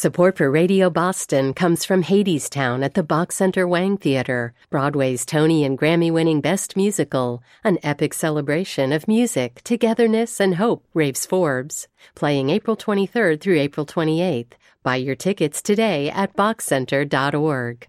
Support for Radio Boston comes from Hadestown at the Bach Center Wang Theater, Broadway's Tony and Grammy-winning Best Musical, an epic celebration of music, togetherness, and hope, raves Forbes. Playing April 23rd through April 28th. Buy your tickets today at bachcenter.org.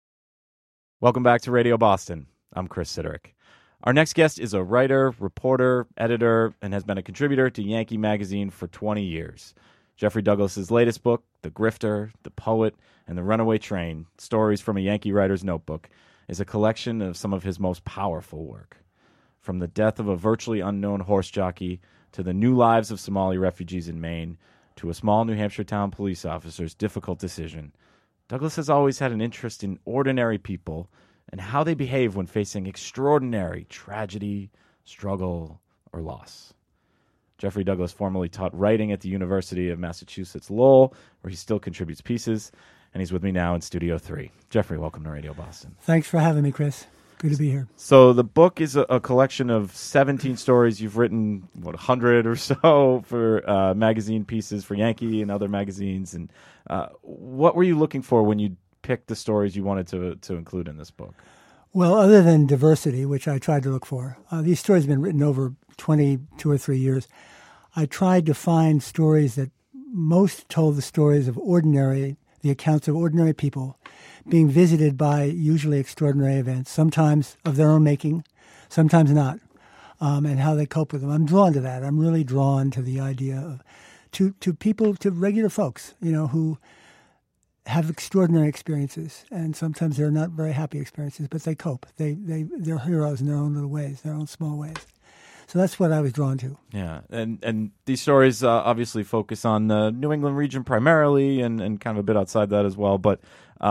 Welcome back to Radio Boston. I'm Chris Siderick. Our next guest is a writer, reporter, editor, and has been a contributor to Yankee Magazine for 20 years. Jeffrey Douglas's latest book, The Grifter, The Poet, and The Runaway Train, Stories from a Yankee Writer's Notebook, is a collection of some of his most powerful work. From the death of a virtually unknown horse jockey, to the new lives of Somali refugees in Maine, to a small New Hampshire town police officer's difficult decision, Douglas has always had an interest in ordinary people and how they behave when facing extraordinary tragedy, struggle, or loss. Jeffrey Douglas formerly taught writing at the University of Massachusetts Lowell, where he still contributes pieces, and he's with me now in Studio 3. Jeffrey, welcome to Radio Boston. Thanks for having me, Chris. Good to be here. So the book is a collection of 17 stories. You've written, 100 or so for magazine pieces for Yankee and other magazines. And what were you looking for when you picked the stories you wanted to include in this book? Well, other than diversity, which I tried to look for, these stories have been written over 22 or 3 years. I tried to find stories that most told the stories of the accounts of ordinary people being visited by usually extraordinary events, sometimes of their own making, sometimes not, and how they cope with them. I'm drawn to that. I'm really drawn to the idea of to people, to regular folks, who have extraordinary experiences, and sometimes they're not very happy experiences, but they cope. They're heroes in their own little ways, their own small ways. So that's what I was drawn to. Yeah, and these stories obviously focus on the New England region primarily, and kind of a bit outside that as well. But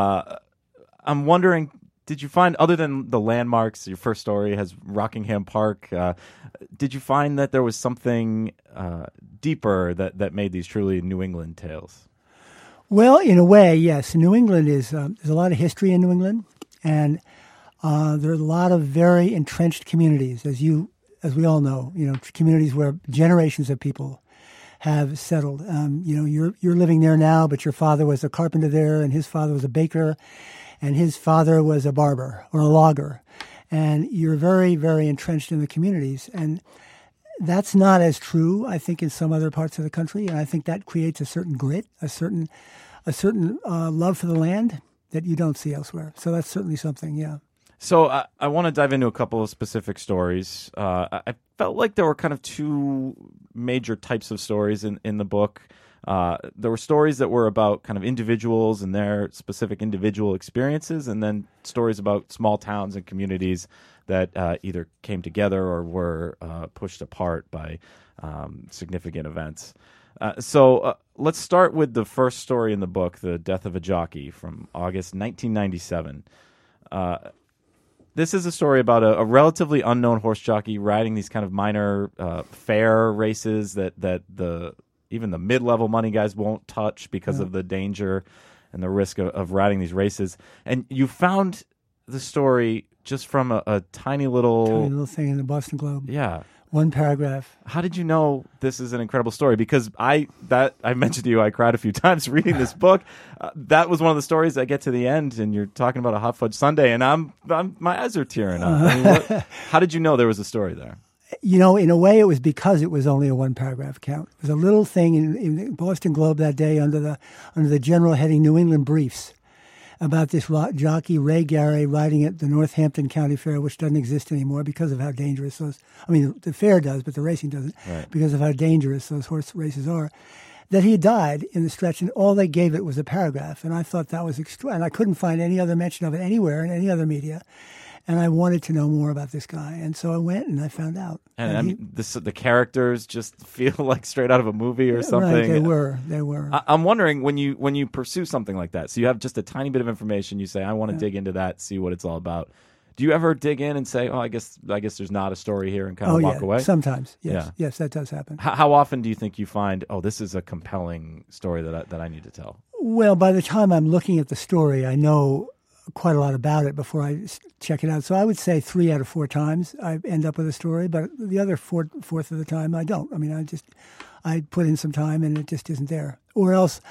I'm wondering, did you find, other than the landmarks, your first story has Rockingham Park, did you find that there was something deeper that made these truly New England tales? Well, in a way, yes. New England is there's a lot of history in New England, and there are a lot of very entrenched communities, as we all know, communities where generations of people have settled. You're living there now, but your father was a carpenter there, and his father was a baker, and his father was a barber or a logger, and you're very, very entrenched in the communities. And that's not as true, I think, in some other parts of the country, and I think that creates a certain grit, a certain love for the land that you don't see elsewhere. So that's certainly something, yeah. So I want to dive into a couple of specific stories. I felt like there were kind of two major types of stories in the book. There were stories that were about kind of individuals and their specific individual experiences, and then stories about small towns and communities that either came together or were pushed apart by significant events. So let's start with the first story in the book, The Death of a Jockey, from August 1997. This is a story about a relatively unknown horse jockey riding these kind of minor fair races that even the mid-level money guys won't touch because of the danger and the risk of riding these races. And you found the story just from a tiny little thing in the Boston Globe. Yeah. One paragraph. How did you know this is an incredible story? Because I mentioned to you, I cried a few times reading this book. That was one of the stories that get to the end, and you're talking about a hot fudge sundae, and my eyes are tearing up. I mean, how did you know there was a story there? In a way, it was because it was only a one-paragraph account. It was a little thing in the Boston Globe that day under the general heading New England Briefs about this jockey, Ray Gary, riding at the Northampton County Fair, which doesn't exist anymore because of how dangerous those... I mean, the fair does, but the racing doesn't, right, because of how dangerous those horse races are, that he died in the stretch, and all they gave it was a paragraph. And I thought that was extra, and I couldn't find any other mention of it anywhere in any other media. And I wanted to know more about this guy, and so I went and I found out. And I mean, the characters just feel like straight out of a movie or something. Right, they were. I'm wondering, when you pursue something like that, so you have just a tiny bit of information, you say, I want to dig into that, see what it's all about. Do you ever dig in and say, oh, I guess there's not a story here, and kind of walk away? Sometimes, yes. Yeah. Yes, that does happen. How often do you think you find, oh, this is a compelling story that I need to tell? Well, by the time I'm looking at the story, I know quite a lot about it before I check it out. So I would say 3 out of 4 times I end up with a story, but the other fourth of the time I don't. I mean, I put in some time and it just isn't there. Or else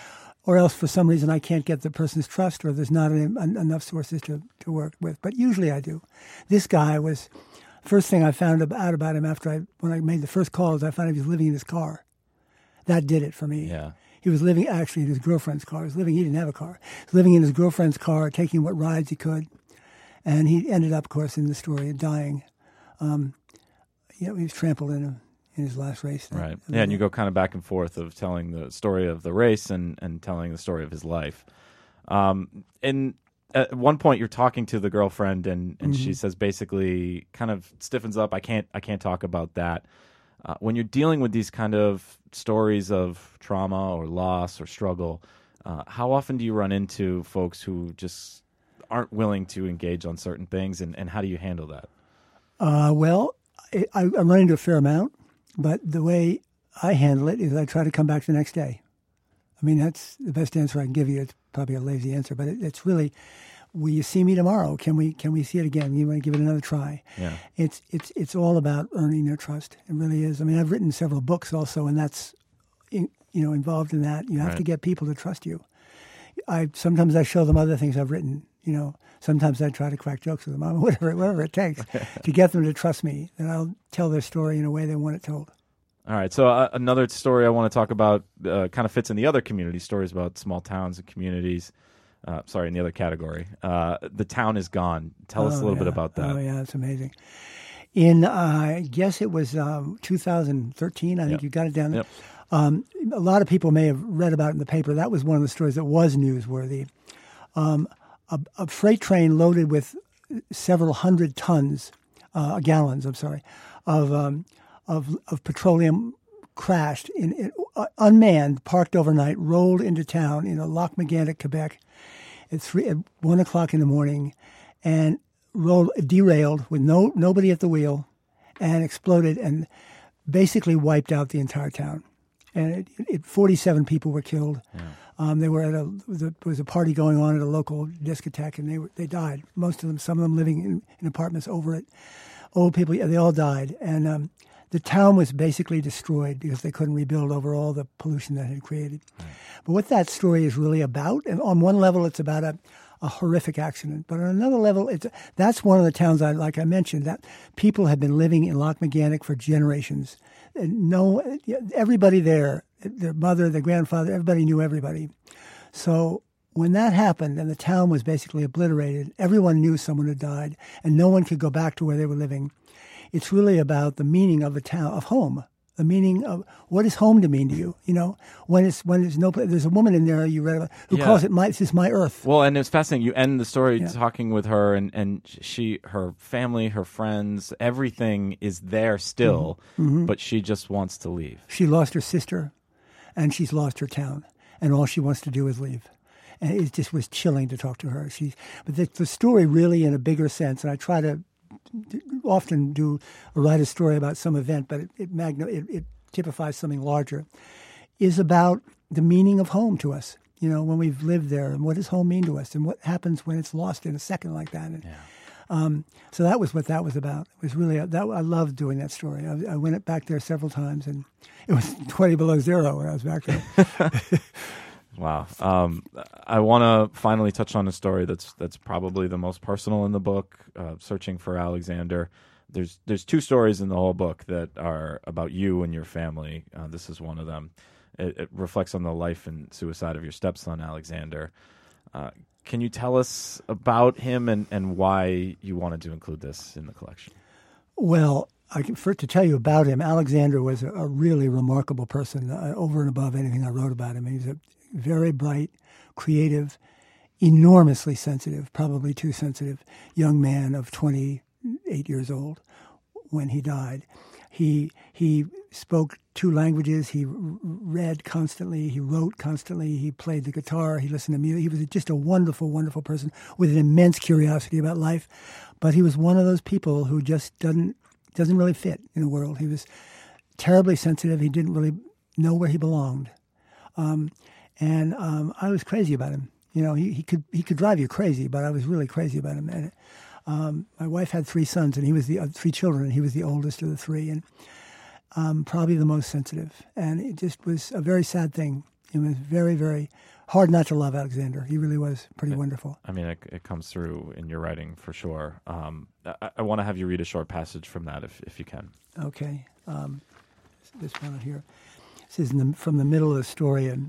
or else for some reason I can't get the person's trust, or there's not enough sources to work with. But usually I do. This guy was, first thing I found out about him when I made the first calls, I found he was living in his car. That did it for me. Yeah. He was living actually in his girlfriend's car. He didn't have a car. He was living in his girlfriend's car, taking what rides he could. And he ended up, of course, in the story, dying. He was trampled in his last race. Right. Yeah, and you go kind of back and forth of telling the story of the race and telling the story of his life. And at one point, you're talking to the girlfriend, and she says basically kind of stiffens up. I can't talk about that. When you're dealing with these kind of stories of trauma or loss or struggle, how often do you run into folks who just aren't willing to engage on certain things, and how do you handle that? Well, I'm running into a fair amount, but the way I handle it is I try to come back the next day. I mean, that's the best answer I can give you. It's probably a lazy answer, but it's really, will you see me tomorrow? Can we see it again? You want to give it another try? Yeah. It's all about earning their trust. It really is. I mean, I've written several books also, and that's involved in that. You have to get people to trust you. Sometimes I show them other things I've written. Sometimes I try to crack jokes with them, whatever it takes to get them to trust me. And I'll tell their story in a way they want it told. All right. So another story I want to talk about kind of fits in the other community stories about small towns and communities. In the other category. The Town Is Gone. Tell us a little bit about that. Oh, yeah, it's amazing. In, I guess it was 2013, I think you got it down there. Yep. A lot of people may have read about it in the paper. That was one of the stories that was newsworthy. A freight train loaded with several hundred gallons, of petroleum crashed, unmanned, parked overnight, rolled into town in Lac-Mégantic, Quebec, at 1 o'clock in the morning, and derailed with nobody at the wheel, and exploded and basically wiped out the entire town. And 47 people were killed. Yeah. They were there was a party going on at a local discotheque, and they died. Most of them, some of them living in apartments over it. Old people, they all died. And the town was basically destroyed because they couldn't rebuild over all the pollution that had created. Right. But what that story is really about, and on one level it's about a horrific accident, but on another level, that's one of the towns, like I mentioned, that people have been living in Lac-Mégantic for generations. And everybody there, their mother, their grandfather, everybody knew everybody. So when that happened and the town was basically obliterated, everyone knew someone had died, and no one could go back to where they were living. It's really about the meaning of a town, of home, the meaning of what is home to mean to you. When there's no place. There's a woman in there you read about who calls it this is my earth. Well, and it's fascinating. You end the story talking with her, and her family, her friends, everything is there still, but she just wants to leave. She lost her sister, and she's lost her town, and all she wants to do is leave. And it just was chilling to talk to her. But the story really, in a bigger sense, and I try to often write a story about some event, but it typifies something larger, is about the meaning of home to us, when we've lived there, and what does home mean to us, and what happens when it's lost in a second like that. And, so that was what that was about. It was really, I loved doing that story. I went back there several times, and it was 20 below zero when I was back there. Wow. I want to finally touch on a story that's probably the most personal in the book, Searching for Alexander. There's two stories in the whole book that are about you and your family. This is one of them. It reflects on the life and suicide of your stepson, Alexander. Can you tell us about him and why you wanted to include this in the collection? Well, first to tell you about him, Alexander was a really remarkable person, over and above anything I wrote about him. He's a very bright, creative, enormously sensitive, probably too sensitive, young man of 28 years old when he died. He spoke 2 languages. He read constantly. He wrote constantly. He played the guitar. He listened to music. He was just a wonderful, wonderful person with an immense curiosity about life. But he was one of those people who just doesn't really fit in the world. He was terribly sensitive. He didn't really know where he belonged. And I was crazy about him. He could drive you crazy, but I was really crazy about him. And my wife had 3 sons, and he was 3 children, and he was the oldest of the 3, and probably the most sensitive. And it just was a very sad thing. It was very, very hard not to love Alexander. He really was pretty wonderful. I mean, it comes through in your writing for sure. I want to have you read a short passage from that if you can. Okay. This one here. This is from the middle of the story, and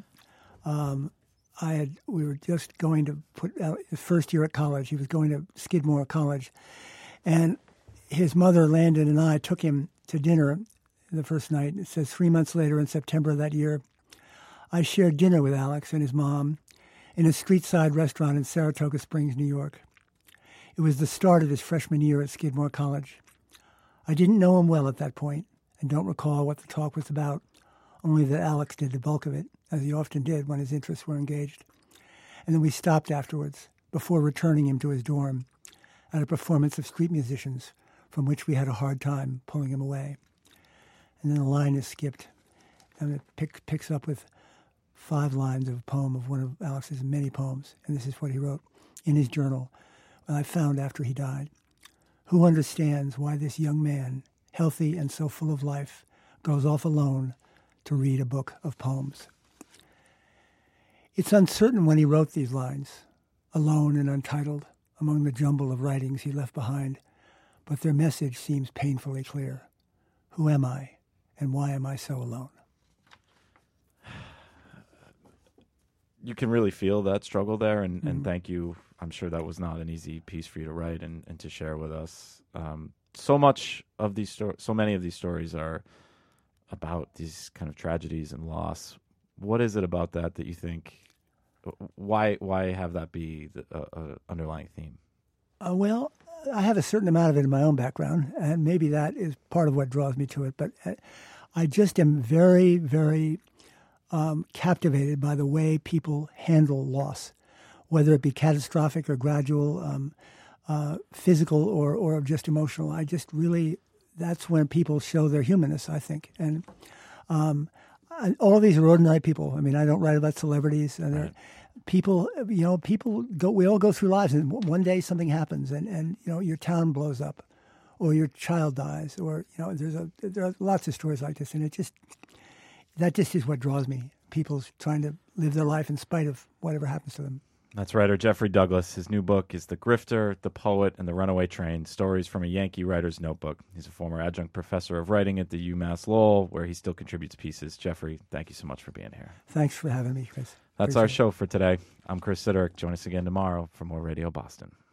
we were just going to put out his first year at college. He was going to Skidmore College, and his mother, Landon, and I took him to dinner the first night. It says 3 months later, in September of that year, I shared dinner with Alex and his mom in a street-side restaurant in Saratoga Springs, New York. It was the start of his freshman year at Skidmore College. I didn't know him well at that point and don't recall what the talk was about, only that Alex did the bulk of it, as he often did when his interests were engaged. And then we stopped afterwards, before returning him to his dorm, at a performance of street musicians, from which we had a hard time pulling him away. And then a line is skipped, and it picks up with 5 lines of a poem of one of Alex's many poems, and this is what he wrote in his journal, I found after he died. Who understands why this young man, healthy and so full of life, goes off alone to read a book of poems? It's uncertain when he wrote these lines, alone and untitled, among the jumble of writings he left behind, but their message seems painfully clear. Who am I, and why am I so alone? You can really feel that struggle there, and thank you. I'm sure that was not an easy piece for you to write and to share with us. So many of these stories are about these kind of tragedies and loss. What is it about that you think? Why have that be the underlying theme? Well, I have a certain amount of it in my own background, and maybe that is part of what draws me to it. But I just am very, very captivated by the way people handle loss, whether it be catastrophic or gradual, physical or just emotional. I just really, that's when people show their humanness, I think. And all these are ordinary people. I mean, I don't write about celebrities. And right. People, we all go through lives, and one day something happens, and your town blows up, or your child dies, or there are lots of stories like this, and that just is what draws me. People trying to live their life in spite of whatever happens to them. That's writer Jeffrey Douglas. His new book is The Grifter, The Poet, and the Runaway Train, Stories from a Yankee Writer's Notebook. He's a former adjunct professor of writing at the UMass Lowell, where he still contributes pieces. Jeffrey, thank you so much for being here. Thanks for having me, Chris. That's our show for today. I'm Chris Siderick. Join us again tomorrow for more Radio Boston.